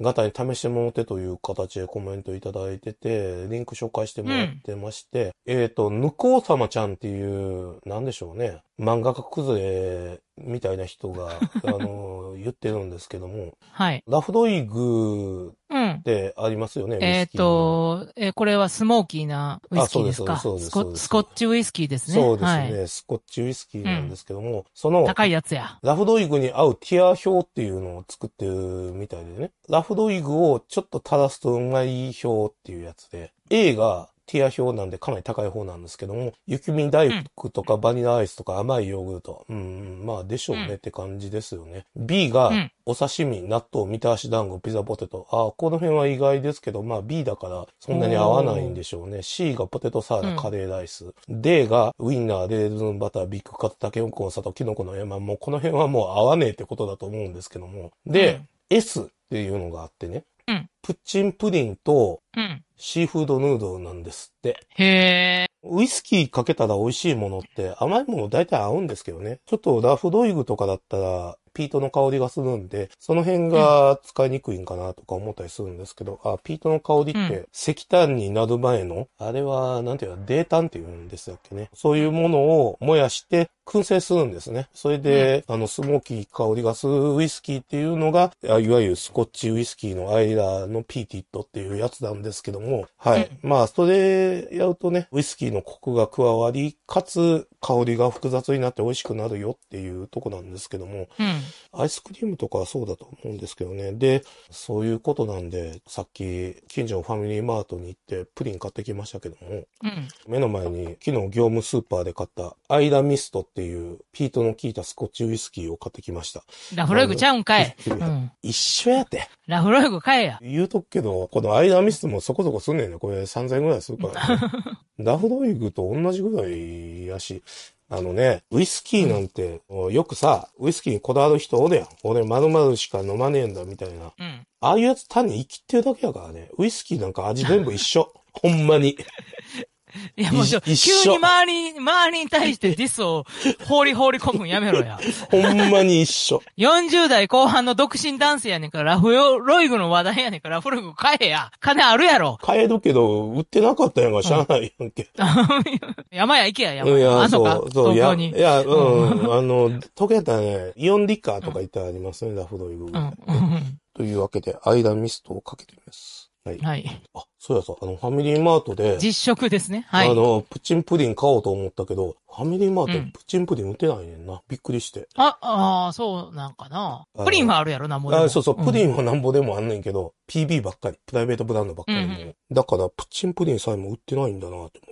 方に試してもらってという形でコメントいただいてて、リンク紹介してもらってまして、ぬこうさまちゃんっていう、なんでしょうね。漫画家崩れみたいな人が、言ってるんですけども。
はい。
ラフロイグってありますよね、
これはスモーキーなウイスキーですか？
そうです。
スコッチウイスキーですね。
そうですね、はい、スコッチウイスキーなんですけども、その、
高いやつや。
ラフロイグに合うティア表っていうのを作ってるみたいでね。ラフロイグをちょっと垂らすとうまい表っていうやつで、A がティア表なんでかなり高い方なんですけども、雪見大福とかバニラアイスとか甘いヨーグルト。まあでしょうねって感じですよね。B がお刺身、納豆、みたらし団子、ピザポテト。この辺は意外ですけど、まあ B だからそんなに合わないんでしょうね。C がポテトサラダ、カレーライス。D がウインナー、レーズンバター、ビッグカツ、タケノコの里、キノコの山。もうこの辺はもう合わねえってことだと思うんですけども。で、S っていうのがあってね。プッチンプリンと、シーフードヌードルなんですって。
へー。
ウイスキーかけたら美味しいものって甘いもの大体合うんですけどね。ちょっとラフロイグとかだったらピートの香りがするんで、その辺が使いにくいんかなとか思ったりするんですけど、ピートの香りって石炭になる前の、あれはなんていうの、泥炭っていうんですよっけね。そういうものを燃やして燻製するんですね。それで、スモーキー香りがするウイスキーっていうのが、いわゆるスコッチウイスキーのアイラーのピーティットっていうやつなんですけども、はい。まあ、それやるとね、ウイスキーのコクが加わり、かつ香りが複雑になって美味しくなるよっていうとこなんですけども、アイスクリームとかはそうだと思うんですけどね。で、そういうことなんで、さっき近所のファミリーマートに行ってプリン買ってきましたけども、目の前に昨日業務スーパーで買ったアイラミストっていうピートの効いたスコッチウイスキーを買ってきました。
ラフロイグちゃうんかい。
一緒やて。
ラフロイグ買えや。
言うとくけど、このアイラミストもそこそこすんねんね。これ3000円ぐらいするからね。ラフロイグと同じぐらいやし、ウイスキーなんて、よくさ、ウイスキーにこだわる人おるやん。俺〇〇しか飲まねえんだみたいな。ああいうやつ単に生きてるだけやからね。ウイスキーなんか味全部一緒。ほんまに。
いやもう急に周りに対してディスを放り込むんやめろや。
ほんまに一緒。
40代後半の独身男性やねんから、ラフロイグの話題やねんから、ラフロイグ買えや。金あるやろ。
買えるけど、売ってなかったやんがしゃあないやんけ。
山屋行けや、山屋。
いや、そう、
東京に。
東京やったらね、イオンリッカーとか行ったらありますね、ラフロイグ。というわけで、アイラミストをかけてみます。はい。
はい。
そうやさ、ファミリーマートで。
実食ですね。はい。
プチンプリン買おうと思ったけど、ファミリーマートプチンプリン売ってないねんな。びっくりして。
そうなんかな。プリンはあるやろ、なんぼでも。
そう、プリンはなんぼでもあんねんけど、PB ばっかり。プライベートブランドばっかりも。だから、プチンプリンさえも売ってないんだなと思って。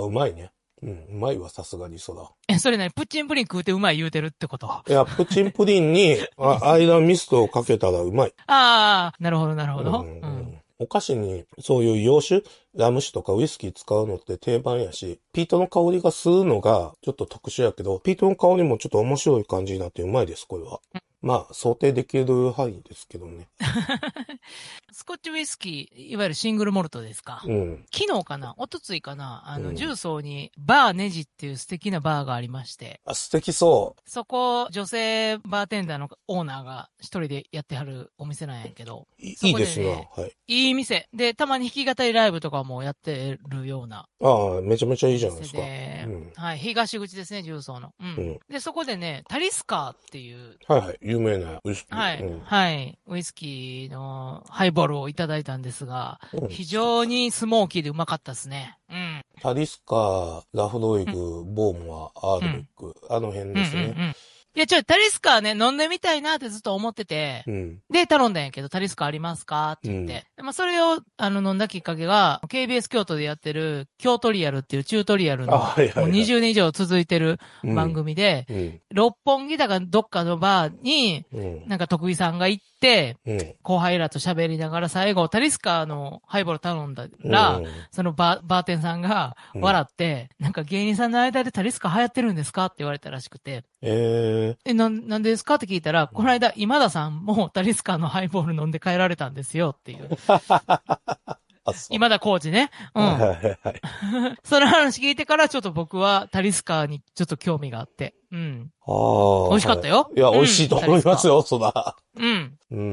うまいね。うまいわ、さすがにそら。
それね、プチンプリン食うてうまい言うてるってこと？
いや、プチンプリンに、アイラミストをかけたらうまい。
なるほど、なるほど。
お菓子にそういう洋酒、ラム酒とかウイスキー使うのって定番やし、ピートの香りがするのがちょっと特殊やけど、ピートの香りもちょっと面白い感じになってうまいです、これは。まあ、想定できる範囲ですけどね。
スコッチウイスキー、いわゆるシングルモルトですか。昨日かな、一昨日かな、重曹にバーネジっていう素敵なバーがありまして。
素敵そう。
そこ、女性バーテンダーのオーナーが一人でやってはるお店なんやけど。
いいですね。はい。
いい店。で、たまに弾き語りライブとかもやってるような。
めちゃめちゃいいじゃないですか。
はい。東口ですね、重曹の。で、そこでね、タリスカーっていう。
はい、有名なウイスキー。
はい。はい。ウイスキーのハイボールをいただいたんですが、非常にスモーキーでうまかったですね。
タリスカー、ラフロイグ、ボーモア、アードベック、あの辺ですね。
いや、タリスカーね、飲んでみたいなってずっと思ってて、で、頼んだんやけど、タリスカーありますかって言って。まあ、それを、飲んだきっかけが、KBS 京都でやってる、京トリアルっていうチュートリアルの、もう20年以上続いてる番組で、六本木だかどっかのバーに、なんか徳井さんが行って、後輩らと喋りながら最後、タリスカーのハイボール頼んだら、そのバーテンさんが笑って、なんか芸人さんの間でタリスカー流行ってるんですかって言われたらしくて、なんでですかって聞いたら、この間、今田さんもタリスカーのハイボール飲んで帰られたんですよっていう。今田コーチね。その話聞いてからちょっと僕はタリスカーにちょっと興味があって。美味しかったよ。
いや、美味しいと思いますよ、そら。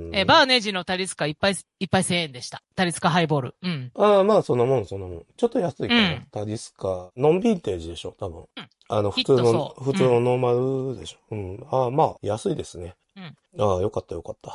バーネジのタリスカ一杯1000円でした。タリスカハイボール。うん。
まあ、そんなもん。ちょっと安いかな。タリスカ。ノンヴィンテージでしょ、多分。普通のノーマルでしょ。まあ、安いですね。よかった。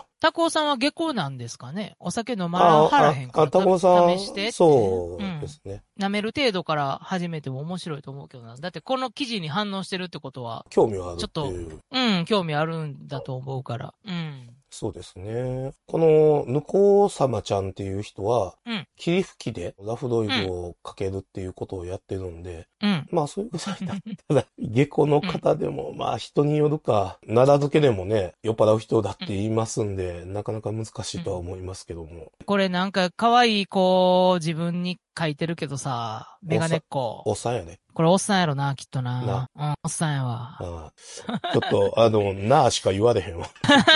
タコさんは下校なんですかね？お酒飲まらへんから
タコさん、
試してって。
そうですね。
舐める程度から始めても面白いと思うけどな。だってこの記事に反応してるってことは。
興味はあるっていう。
ちょっと、興味あるんだと思うから。
そうですね。この、ぬこさまちゃんっていう人は、霧吹きでラフドイドをかけるっていうことをやってるんで、まあそういうぐらいだったら、下戸の方でも、まあ人によるか、奈良漬けでもね、酔っ払う人だって言いますんで、なかなか難しいとは思いますけども。
これなんか可愛い子自分に書いてるけどさ、メガネっ子。
おっさんやね。
これおっさんやろな、きっとな。おっさんやわ。
ちょっと、なあしか言われへんわ。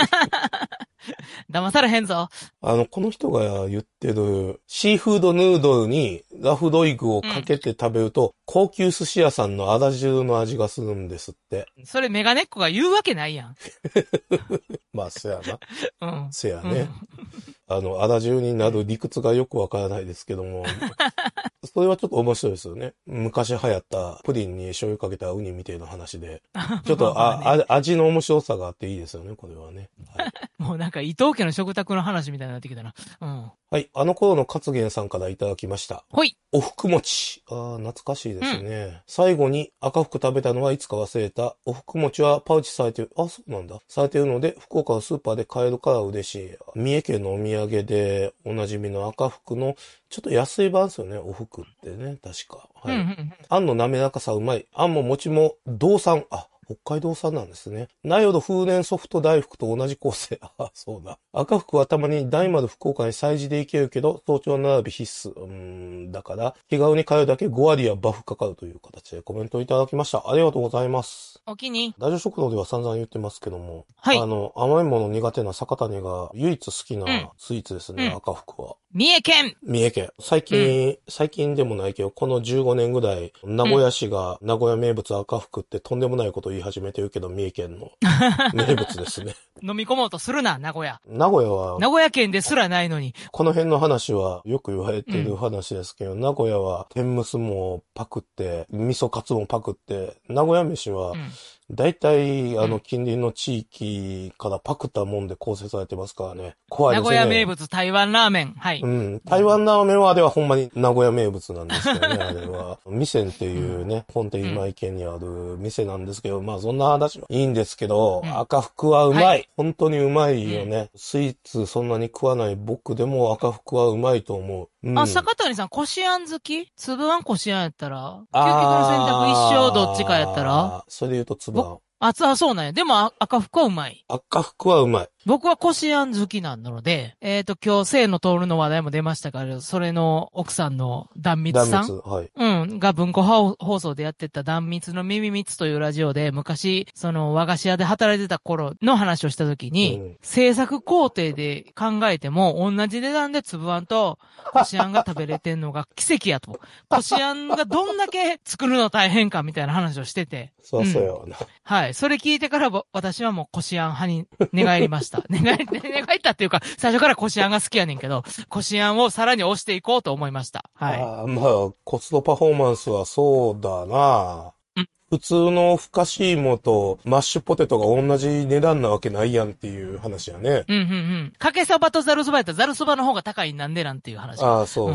騙されへんぞ。
この人が言ってる、シーフードヌードルにラフドイグをかけて食べると、高級寿司屋さんのあら汁の味がするんですって。
それメガネっ子が言うわけないやん。
まあ、せやな。せやね。あら汁になる理屈がよくわからないですけども。それはちょっと面白いですよね。昔流行ったプリンに醤油かけたウニみたいな話で。ちょっと、味の面白さがあっていいですよね、これはね。はい、
もうなんか伊藤家の食卓の話みたいになってきたな。
はい。頃の勝元さんからいただきました。
ほい。
おふく餅。懐かしいですね。最後に赤福食べたのはいつか忘れた。おふく餅はパウチされてる。そうなんだ。されてるので、福岡のスーパーで買えるから嬉しい。三重県のお土産でおなじみの赤福のちょっと安い版ですよね。おふくってね。確か。はい。あんの滑らかさうまい。あんも餅も道産。北海道産なんですね。ナヨド風蓮ソフト大福と同じ構成。そうだ。赤福はたまに大丸福岡に催事で行けるけど、早朝並び必須。だから、日顔に通うだけ5割はバフかかるという形でコメントをいただきました。ありがとうございます。
お気に。
ラジオ食堂では散々言ってますけども。
はい。
甘いもの苦手な坂谷が唯一好きなスイーツですね、赤福は。
三重県。
最近でもないけど、この15年ぐらい、名古屋市が名古屋名物赤福ってとんでもないことを言い始めてるけど、三重県の名物ですね。
飲み込もうとするな、名古屋。
名古屋
県ですらないのに。
この辺の話はよく言われてる話ですけど、名古屋は天むすもパクって、味噌カツもパクって、名古屋飯は、大体、近隣の地域からパクったもんで構成されてますからね。怖いですね。
名古屋名物台湾ラーメン。はい。
台湾ラーメンはあれはほんまに名古屋名物なんですけどね、あれは。店っていうね、本店今池にある店なんですけど、まあそんな話はいいんですけど、赤福はうまい。はい、本当にうまいよね。スイーツそんなに食わない僕でも赤福はうまいと思う。
坂谷さん、こしあん好き？粒あんこしあんやったら究極の選択一生どっちかやったら
それで言うと粒あん。
そうなんや。でも赤福はうまい。
赤福はうまい。
僕はこしあん好きなので、今日、清野徹の話題も出ましたから、それの奥さんの壇蜜さん。
はい。
が文庫放送でやってた壇蜜の耳蜜というラジオで、昔、和菓子屋で働いてた頃の話をしたときに、制作工程で考えても、同じ値段で粒あんとこしあんが食べれてんのが奇跡やと。こしあんがどんだけ作るの大変かみたいな話をしてて。
そうよな。
はい。それ聞いてから私はもうこしあん派に寝返りました。寝返ったっていうか、最初からこしあんが好きやねんけど、こしあんをさらに押していこうと思いました。はい。
まあ、コストパフォーマンスはそうだな。普通のふかし芋とマッシュポテトが同じ値段なわけないやんっていう話やね。
かけそばとざるそばやったらざるそばの方が高いなんでなんていう話。
そう。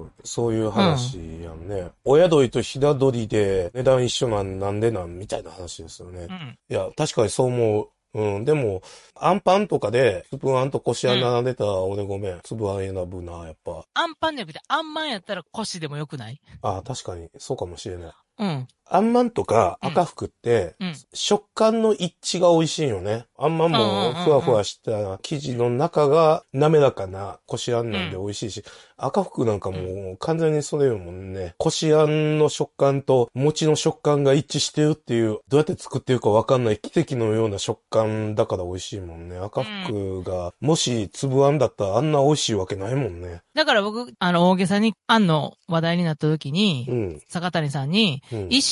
そういう話やんね。親鳥とひだ鳥で値段一緒なんでみたいな話ですよね。いや、確かにそう思う。でも、アンパンとかで、粒あんとこしあん並んでたら、俺ごめん。粒あん選ぶな、やっぱ。
アンパンじゃなくて、あんまんやったらこしでもよくない？
確かに、そうかもしれない。あんまんとか赤福って、食感の一致が美味しいよね。あんまんもふわふわした生地の中が滑らかなこしあんなんで美味しいし、赤福なんかもう完全にそれよもんね。こしあんの食感と餅の食感が一致してるっていう、どうやって作ってるかわかんない奇跡のような食感だから美味しいもんね。赤福が、もし粒あんだったらあんな美味しいわけないもんね。
だから僕、大げさにあんの話題になった時に、坂谷さんに、一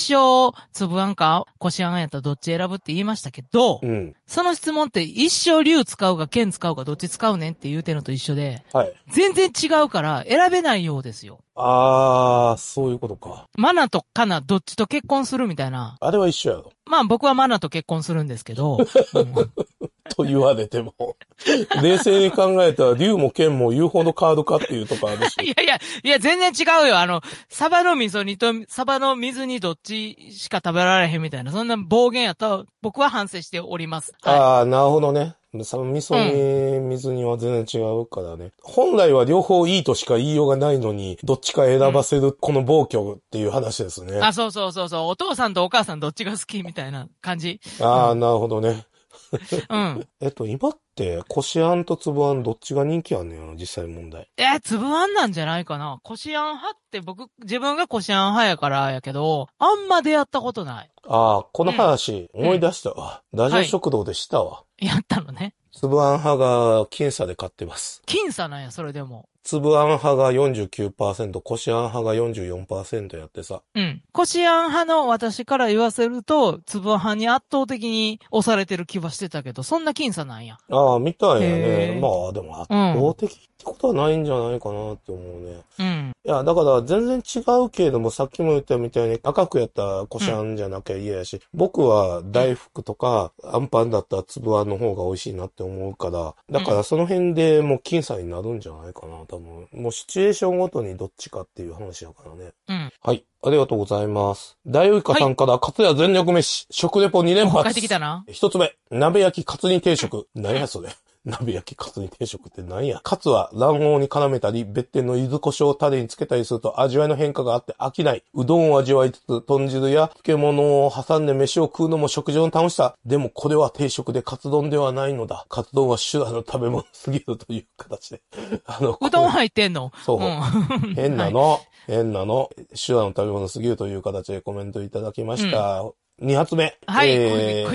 生、粒あんか、こしあんやったらどっち選ぶって言いましたけど、その質問って一生竜使うか剣使うかどっち使うねんって言うてるのと一緒で、全然違うから選べないようですよ。
そういうことか。
マナとカナどっちと結婚するみたいな。
あれは一緒やろ。
まあ僕はマナと結婚するんですけど。
と言われても。冷静に考えたら、竜も剣も言うほどカードかっていうとこあるし。
いや、全然違うよ。サバの味噌煮とサバの水煮どっちしか食べられへんみたいな、そんな暴言やったら僕は反省しております。
なるほどね。味噌に水には全然違うからね。本来は両方いいとしか言いようがないのに、どっちか選ばせるこの暴挙っていう話ですね。
そう。お父さんとお母さんどっちが好きみたいな感じ。
なるほどね。今って、こしあんとつぶあんどっちが人気あんねん、実際問題。
つぶあんなんじゃないかな。こしあん派って自分がこしあん派やからやけど、あんま出会ったことない。
この話、思い出したわ。ラジオ食堂でしたわ。
やったのね。
つぶあん派が僅差で買ってます。
僅差なんや、それでも。
つぶあん派が 49%、こしあん派が 44% やってさ。
こしあん派の私から言わせると、つぶあん派に圧倒的に押されてる気はしてたけど、そんな僅差なんや。
みたいやね。まあ、でも圧倒的ってことはないんじゃないかなって思うね。いや、だから全然違うけれども、さっきも言ったみたいに赤くやったこしあんじゃなきゃ嫌やし、僕は大福とかあんパンだったらつぶあんの方が美味しいなって思うから、だからその辺でもう僅差になるんじゃないかな、多分。もうシチュエーションごとにどっちかっていう話だからね。はい。ありがとうございます。大ウイカさんから、カツヤ全力飯、食レポ2連発。
帰ってきたな。
一つ目、鍋焼きカツ煮定食。何やそれ。鍋焼きカツ煮定食って何や。カツは卵黄に絡めたり、別店の柚子胡椒タレにつけたりすると味わいの変化があって飽きない。うどんを味わいつつ、豚汁や漬物を挟んで飯を食うのも食事の楽しさ。でもこれは定食でカツ丼ではないのだ。カツ丼は手段の食べ物すぎるという形で。
うどん入ってんの？
そう。変なの。手段の食べ物すぎるという形でコメントいただきました。2発目。
はい、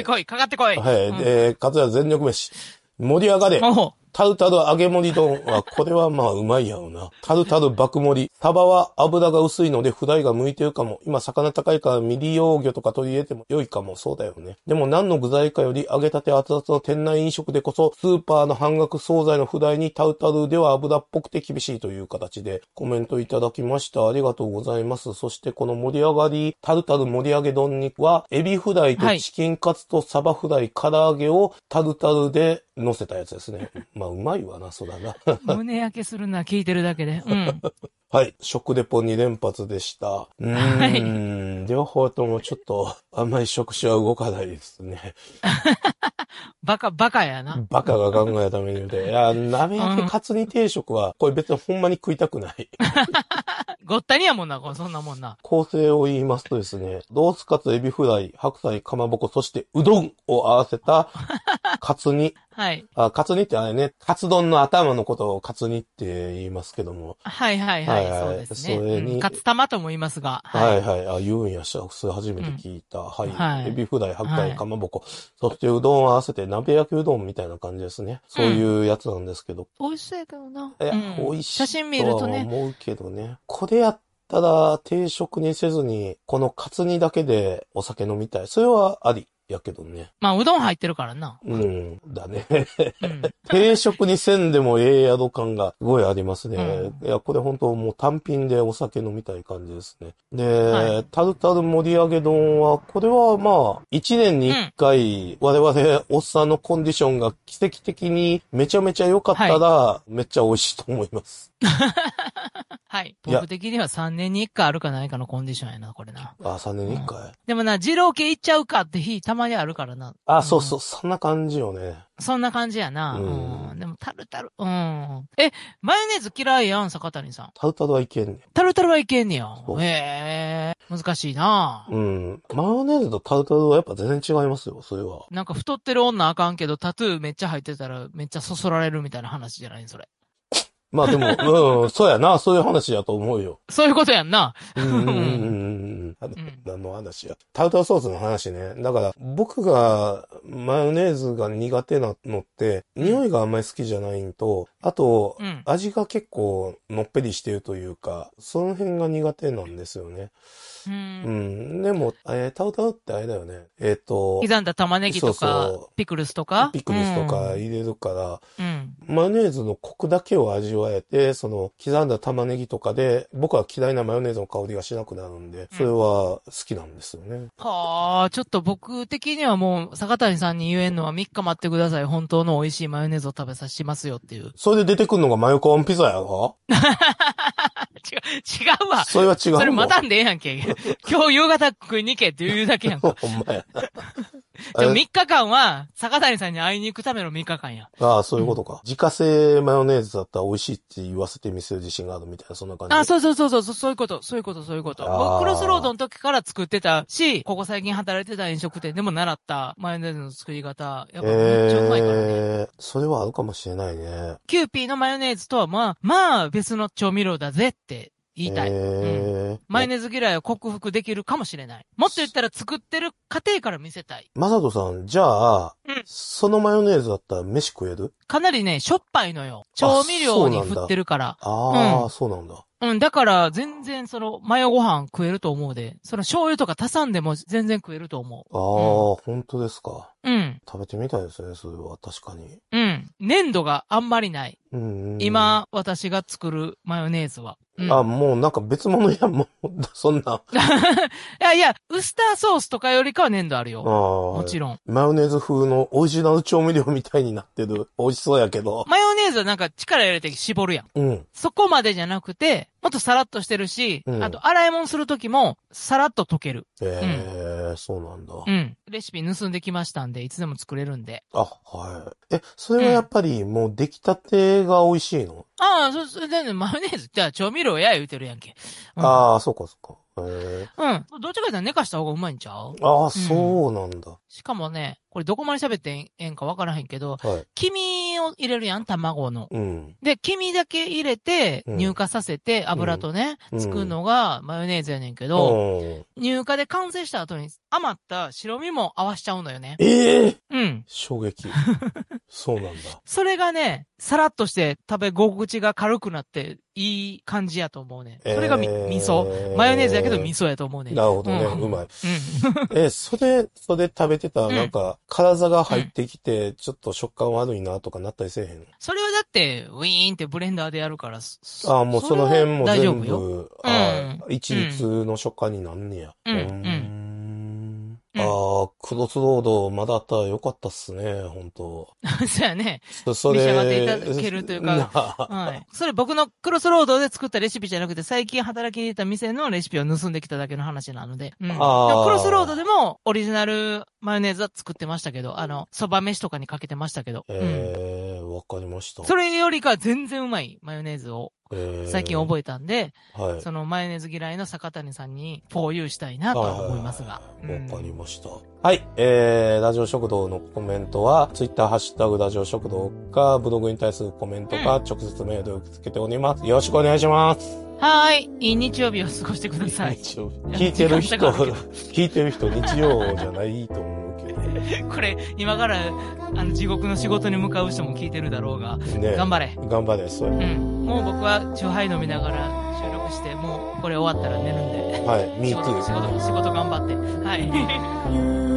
来い、かかってこい。
はい、カツヤ全力飯。盛り上がれ。タルタル揚げ盛り丼は、これはまあうまいやろうな。タルタル爆盛り。サバは油が薄いのでフライが向いてるかも。今魚高いから未利用魚とか取り入れても良いかも。そうだよね。でも何の具材かより揚げたて熱々の店内飲食でこそ、スーパーの半額惣菜のフライにタルタルでは油っぽくて厳しいという形でコメントいただきました。ありがとうございます。そしてこの盛り上がり、タルタル盛り上げ丼には、エビフライとチキンカツとサバフライ、唐揚げをタルタルで乗せたやつですね。まあうまいわな、そうだな。
胸焼けするな、聞いてるだけで。
はい。食レポ2連発でした。両方ともちょっと、あんまり食指は動かないですね。
バカやな。
バカが考えたメニューで。いや、鍋焼きカツ煮定食は、これ別にほんまに食いたくない。
ごったにやもんな、そんなもんな。
構成を言いますとですね、ロースカツ、エビフライ、白菜、かまぼこ、そしてうどんを合わせたカツ煮。
はい。
カツ煮ってあれね、カツ丼の頭のことをカツ煮って言いますけども。
はい、そうですね。それに。カツ玉とも言いますが。
はい。言うんやした。それ初めて聞いた。はい。エビフライ、白菜、かまぼこ。そしてうどんを合わせて鍋焼きうどんみたいな感じですね。そういうやつなんですけど。
美味しそうやけどな。
美味しい。
写真見るとね。
思うけどね。これやったら定食にせずに、このカツ煮だけでお酒飲みたい。それはあり。やけどね。
まあ、うどん入ってるからな。
だね。定食にせんでもええ宿感がすごいありますね。いや、これ本当もう単品でお酒飲みたい感じですね。で、タルタル盛り上げ丼は、これはまあ、1年に1回、我々、おっさんのコンディションが奇跡的にめちゃめちゃ良かったら、めっちゃ美味しいと思います。
はい。僕的には3年に1回あるかないかのコンディションやな、これな。
3年に1回。
でもな、二郎系行っちゃうかって日たまにあるからな。
そう、そんな感じよね。
そんな感じやな。でもタルタル、マヨネーズ嫌いやん、坂谷さん。
タルタルはいけんねん。
タルタルはいけんねや。難しいな。
マヨネーズとタルタルはやっぱ全然違いますよ、それは。
なんか太ってる女あかんけど、タトゥーめっちゃ入ってたらめっちゃそそられるみたいな話じゃないそれ。
まあでも、そうやな、そういう話やと思うよ。
そういうことやんな。
何の話や。タルタルソースの話ね。だから、僕がマヨネーズが苦手なのって、匂いがあんまり好きじゃないんと、あと、味が結構のっぺりしてるというか、その辺が苦手なんですよね。でも、タルタルってあれだよね。
刻んだ玉ねぎとか、ピクルスとか
ピクルスとか入れるから、マヨネーズのコクだけを味わえて、その、刻んだ玉ねぎとかで、僕は嫌いなマヨネーズの香りがしなくなるんで、それは好きなんですよね。
はあ、ちょっと僕的にはもう、坂谷さんに言えんのは3日待ってください。本当の美味しいマヨネーズを食べさせますよっていう。
それで出てくるのがマヨコーンピザやろ
違うわ。
それは違うわ。
それ待たんでええやんけ。今日夕方食いに行けって言うだけやんか。
ほんまや。
でも3日間は、坂谷さんに会いに行くための3日間や。
ああ、そういうことか。自家製マヨネーズだったら美味しいって言わせてみせる自信があるみたいな、そんな感じ。
あ、そういうこと。僕、クロスロードの時から作ってたし、ここ最近働いてた飲食店でも習ったマヨネーズの作り方、やっぱめっちゃうまいからね。
それはあるかもしれないね。
キューピーのマヨネーズとはまあ別の調味料だぜって言いたい。マヨネーズ嫌いを克服できるかもしれない。もっと言ったら作ってる過程から見せたい。
マサトさん、じゃあ、そのマヨネーズだったら飯食える？
かなりね、しょっぱいのよ。調味料に振ってるから。
そうなんだ。
だから全然そのマヨご飯食えると思うで。その醤油とか足さんでも全然食えると思
う。本当ですか。食べてみたいですね、それは確かに。
粘度があんまりない。今、私が作るマヨネーズは。
もうなんか別物やん、もう、そんな。
いや、ウスターソースとかよりかは粘度あるよ。もちろん。
マヨネーズ風のオリジナル調味料みたいになってる。美味しそうやけど。
マヨネーズはなんか力入れて絞るやん。そこまでじゃなくて、もっとサラッとしてるし、あと洗い物するときも、サラッと溶ける。
そうなんだ。
レシピ盗んできましたんで、いつでも作れるんで。
はい。それはやっぱりもう出来たてが美味しいの？
それでね、マヨネーズじゃあ調味料や言うてるやんけ。
そうか。
どっちかというと寝かした方がうまいんちゃう？
そうなんだ。
しかもね、これどこまで喋ってええんかわからへんけど、黄身を入れるやん、卵の。で、黄身だけ入れて、乳化させて、油とね、作るのがマヨネーズやねんけど、乳化で完成した後に余った白身も合わしちゃうのよね。
衝撃。そうなんだ。
それがね、さらっとして食べ心地が軽くなって、いい感じやと思うね。それが味噌。マヨネーズやけど味噌やと思うね。
なるほどね。うまい。それ食べてたらなんか、体が入ってきて、ちょっと食感悪いなとかなったりせえへん？
それはだって、ウィーンってブレンダーでやるから。
もうその辺も全部、一律の食感になんねや。クロスロードまだあったらよかったっすね、本当。
そうやね。召し上がっていただけるというか、それ僕のクロスロードで作ったレシピじゃなくて、最近働きに行った店のレシピを盗んできただけの話なので。でもクロスロードでもオリジナルマヨネーズは作ってましたけど、蕎麦飯とかにかけてましたけど。
わかりました。
それよりか全然うまいマヨネーズを。最近覚えたんで、そのマヨネーズ嫌いの坂谷さんにフォーユーしたいなとは思いますが。
わかりました。はい。ラジオ食堂のコメントは、ツイッターハッシュタグラジオ食堂か、ブログに対するコメントか、直接メールを受け付けております。よろしくお願いします。
はい。いい日曜日を過ごしてください。
聞いてる人日曜じゃないと思うけど。
これ、今から、地獄の仕事に向かう人も聞いてるだろうが、頑張れ。
頑張れ、そうや。
もう僕は、チューハイ飲みながら収録して、もうこれ終わったら寝るんで。
はい、ミートゥー。
仕事頑張って。はい。